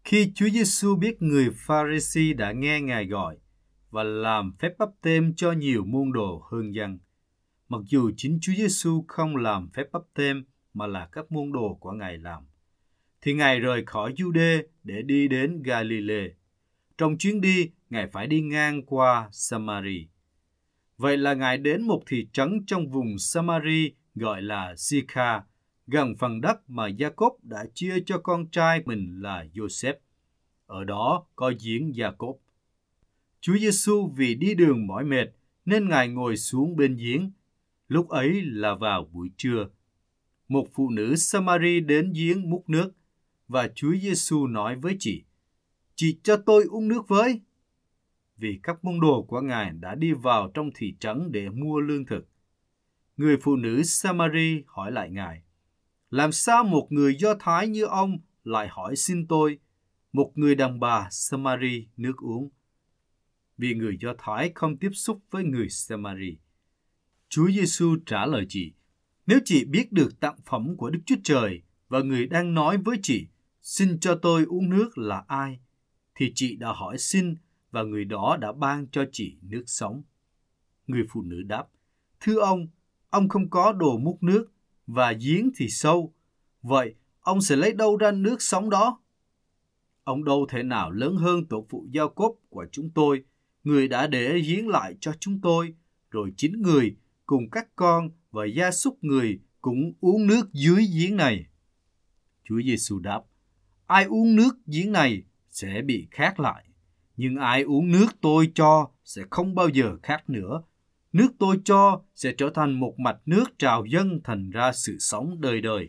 Khi Chúa Giêsu biết người Pha-ri-si đã nghe Ngài gọi và làm phép báp têm cho nhiều môn đồ hơn dân, mặc dù chính Chúa Giêsu không làm phép báp têm mà là các môn đồ của Ngài làm, thì Ngài rời khỏi Giu-đê để đi đến Ga-li-lê. Trong chuyến đi, Ngài phải đi ngang qua Sa-ma-ri. Vậy là Ngài đến một thị trấn trong vùng Sa-ma-ri gọi là Si-kha, gần phần đất mà Gia-cốp đã chia cho con trai mình là Giô-xép. Ở đó có giếng Gia-cốp. Chúa Giêsu vì đi đường mỏi mệt nên Ngài ngồi xuống bên giếng. Lúc ấy là vào buổi trưa. Một phụ nữ Sa-ma-ri đến giếng múc nước và Chúa Giêsu nói với chị cho tôi uống nước với. Vì các môn đồ của Ngài đã đi vào trong thị trấn để mua lương thực. Người phụ nữ Sa-ma-ri hỏi lại Ngài, làm sao một người Do Thái như ông lại hỏi xin tôi, một người đàn bà Sa-ma-ri, nước uống? Vì người Do Thái không tiếp xúc với người Sa-ma-ri. Chúa Giêsu trả lời chị, nếu chị biết được tặng phẩm của Đức Chúa Trời và người đang nói với chị, xin cho tôi uống nước là ai, thì chị đã hỏi xin và người đó đã ban cho chị nước sống. Người phụ nữ đáp, thưa ông không có đồ múc nước và giếng thì sâu, vậy ông sẽ lấy đâu ra nước sống đó? Ông đâu thể nào lớn hơn tổ phụ Gia-cốp của chúng tôi, người đã để giếng lại cho chúng tôi, rồi chính người cùng các con và gia súc người cũng uống nước dưới giếng này. Chúa Giêsu đáp, ai uống nước giếng này sẽ bị khát lại, nhưng ai uống nước tôi cho sẽ không bao giờ khát nữa. Nước tôi cho sẽ trở thành một mạch nước trào dâng thành ra sự sống đời đời.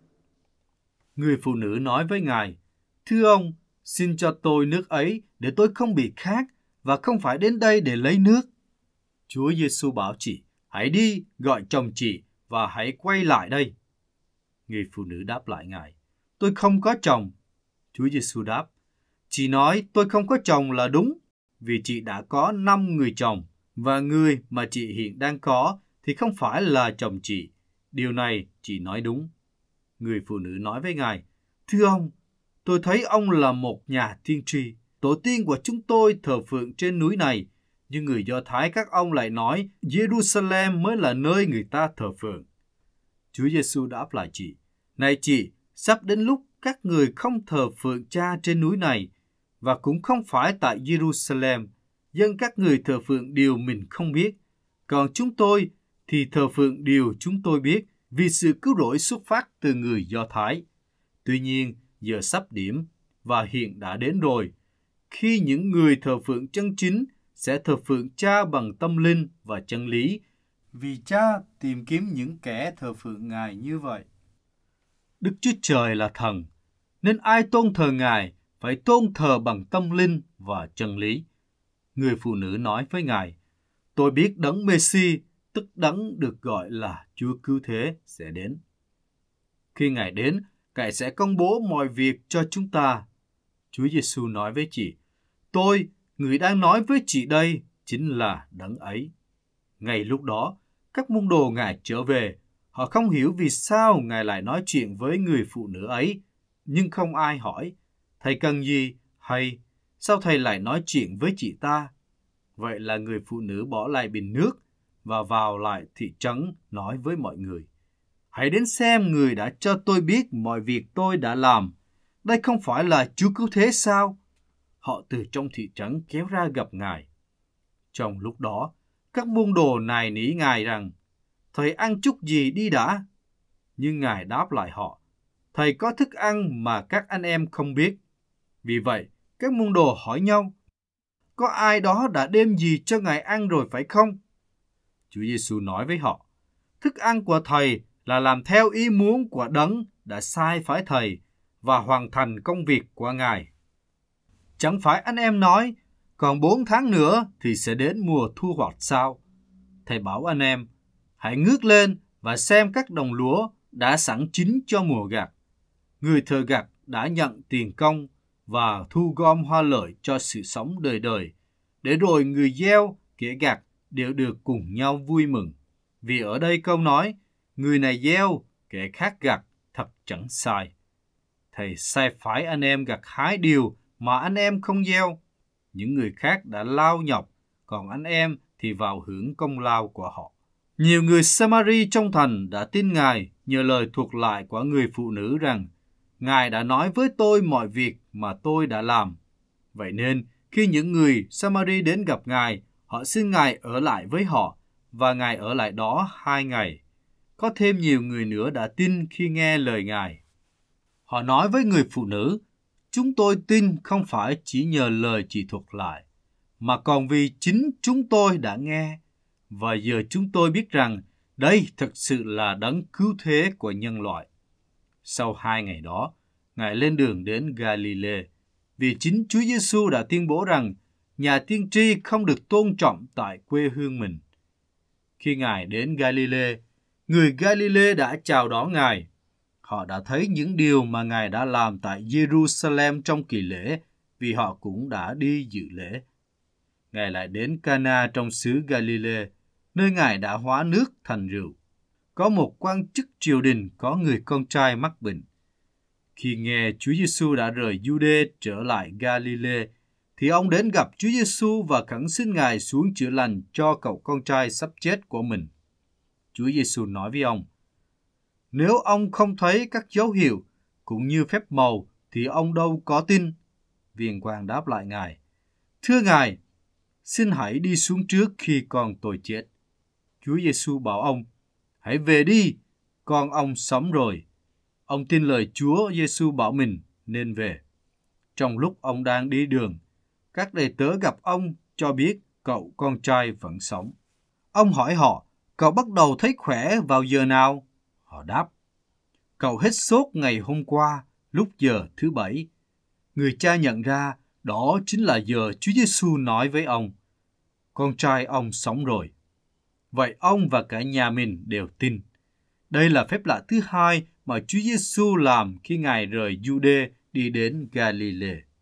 Người phụ nữ nói với Ngài, thưa ông, xin cho tôi nước ấy để tôi không bị khát và không phải đến đây để lấy nước. Chúa Giêsu bảo chị, hãy đi gọi chồng chị và hãy quay lại đây. Người phụ nữ đáp lại Ngài, tôi không có chồng. Chúa Giêsu đáp, chị nói tôi không có chồng là đúng, vì chị đã có 5 người chồng, và người mà chị hiện đang có thì không phải là chồng chị. Điều này chị nói đúng. Người phụ nữ nói với Ngài, thưa ông, tôi thấy ông là một nhà tiên tri. Tổ tiên của chúng tôi thờ phượng trên núi này, nhưng người Do Thái các ông lại nói Jerusalem mới là nơi người ta thờ phượng. Chúa Giêsu đáp lại chị, này chị, sắp đến lúc các người không thờ phượng Cha trên núi này, và cũng không phải tại Jerusalem. Dân các người thờ phượng điều mình không biết, còn chúng tôi thì thờ phượng điều chúng tôi biết, vì sự cứu rỗi xuất phát từ người Do Thái. Tuy nhiên, giờ sắp điểm và hiện đã đến rồi, khi những người thờ phượng chân chính sẽ thờ phượng Cha bằng tâm linh và chân lý, vì Cha tìm kiếm những kẻ thờ phượng Ngài như vậy. Đức Chúa Trời là thần, nên ai tôn thờ Ngài phải tôn thờ bằng tâm linh và chân lý. Người phụ nữ nói với Ngài, tôi biết đấng Mê-si, tức đấng được gọi là Chúa Cứu Thế, sẽ đến. Khi Ngài đến, Ngài sẽ công bố mọi việc cho chúng ta. Chúa Giêsu nói với chị, tôi, người đang nói với chị đây, chính là đấng ấy. Ngay lúc đó, các môn đồ Ngài trở về. Họ không hiểu vì sao Ngài lại nói chuyện với người phụ nữ ấy, nhưng không ai hỏi, thầy cần gì, hay sao thầy lại nói chuyện với chị ta? Vậy là người phụ nữ bỏ lại bình nước và vào lại thị trấn nói với mọi người, hãy đến xem người đã cho tôi biết mọi việc tôi đã làm. Đây không phải là Chúa Cứu Thế sao? Họ từ trong thị trấn kéo ra gặp Ngài. Trong lúc đó, các môn đồ nài nỉ Ngài rằng, thầy ăn chút gì đi đã? Nhưng Ngài đáp lại họ, thầy có thức ăn mà các anh em không biết. Vì vậy, các môn đồ hỏi nhau, có ai đó đã đem gì cho Ngài ăn rồi phải không? Chúa Giêsu nói với họ, thức ăn của thầy là làm theo ý muốn của đấng đã sai phái thầy và hoàn thành công việc của Ngài. Chẳng phải anh em nói, còn 4 tháng nữa thì sẽ đến mùa thu hoạch sao? Thầy bảo anh em, hãy ngước lên và xem các đồng lúa đã sẵn chín cho mùa gặt. Người thợ gặt đã nhận tiền công và thu gom hoa lợi cho sự sống đời đời, để rồi người gieo, kẻ gặt đều được cùng nhau vui mừng. Vì ở đây câu nói, người này gieo, kẻ khác gặt, thật chẳng sai. Thầy sai phái anh em gặt hái điều mà anh em không gieo. Những người khác đã lao nhọc, còn anh em thì vào hưởng công lao của họ. Nhiều người Samari trong thành đã tin Ngài nhờ lời thuật lại của người phụ nữ rằng Ngài đã nói với tôi mọi việc mà tôi đã làm. Vậy nên, khi những người Samari đến gặp Ngài, họ xin Ngài ở lại với họ, và Ngài ở lại đó 2 ngày. Có thêm nhiều người nữa đã tin khi nghe lời Ngài. Họ nói với người phụ nữ, chúng tôi tin không phải chỉ nhờ lời chị thuật lại, mà còn vì chính chúng tôi đã nghe. Và giờ chúng tôi biết rằng đây thực sự là đấng cứu thế của nhân loại. Sau 2 ngày đó, Ngài lên đường đến Galilee, vì chính Chúa Giêsu đã tuyên bố rằng nhà tiên tri không được tôn trọng tại quê hương mình. Khi Ngài đến Galilee, người Galilee đã chào đón Ngài. Họ đã thấy những điều mà Ngài đã làm tại Jerusalem trong kỳ lễ, vì họ cũng đã đi dự lễ. Ngài lại đến Cana trong xứ Galilee, nơi Ngài đã hóa nước thành rượu. Có một quan chức triều đình có người con trai mắc bệnh. Khi nghe Chúa Giêsu đã rời Giu-đê trở lại Galilee, thì ông đến gặp Chúa Giêsu và khẩn xin Ngài xuống chữa lành cho cậu con trai sắp chết của mình. Chúa Giêsu nói với ông, nếu ông không thấy các dấu hiệu cũng như phép màu thì ông đâu có tin. Viên quan đáp lại Ngài, thưa Ngài, xin hãy đi xuống trước khi con tôi chết. Chúa Giêsu bảo ông, hãy về đi, con ông sống rồi. Ông tin lời Chúa Giêsu bảo mình nên về. Trong lúc ông đang đi đường, các đầy tớ gặp ông cho biết cậu con trai vẫn sống. Ông hỏi họ, cậu bắt đầu thấy khỏe vào giờ nào? Họ đáp, cậu hết sốt ngày hôm qua, lúc giờ thứ 7. Người cha nhận ra đó chính là giờ Chúa Giêsu nói với ông, con trai ông sống rồi. Vậy ông và cả nhà mình đều tin. Đây là phép lạ thứ 2 mà Chúa Giêsu làm khi Ngài rời Giu-đê đi đến Galilee.